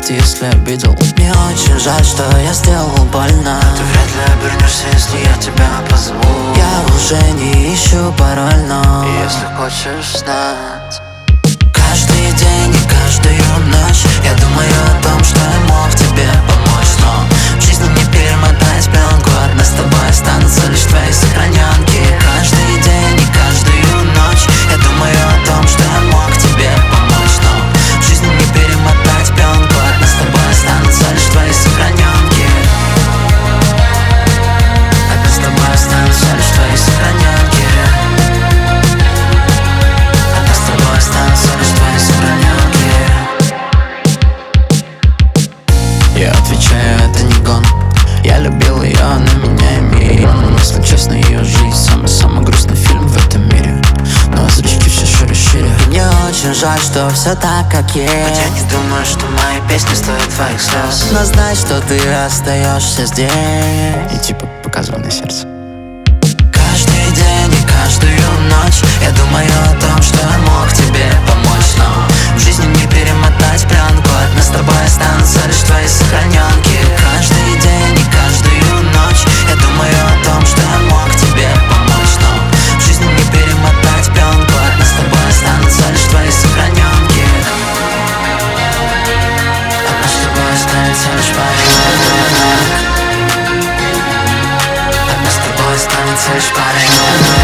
прости, если обидел. Мне очень жаль, что я сделал больно. Ты вряд ли обернешься, если я тебя позову. Я уже не ищу пароль, но если хочешь знать, каждый день и каждую ночь я думаю о том, что я мог тебе помочь. Но в жизни не перемотать пленку, от нас с тобой останутся лишь твои сохраненки. Каждый день и каждую ночь я думаю о том, что я мог тебе помочь. Но в жизни не перемотать пленку, от нас с тобой останутся лишь твои сохраненки. От нас с тобой останутся лишь твои сохраненки. От нас с тобой останутся лишь твои сохраненки. я отвечаю, это не гон. Я любил ее, она меня имеет. Если честно, ее жизнь самый грустный фильм в этом мире. Но зрачки все шире и шире. Мне очень жаль, что все так, как есть. Я не думаю, что мои песни стоят твоих слез. Но знай, что ты остаешься здесь. И типа показывай на сердце. Каждый день и каждую ночь я думаю о том, что я мог тебе помочь. Но в жизни не перемотать пленку, от нас с тобой останутся лишь твои сохраненки. Каждый день и каждую ночь я думаю о том, что я мог тебе помочь. Но в жизни не перемотать пленку, от нас с тобой останутся лишь твои сохраненки. От нас с тобой останется лишь парень. От нас с тобой останется лишь парень.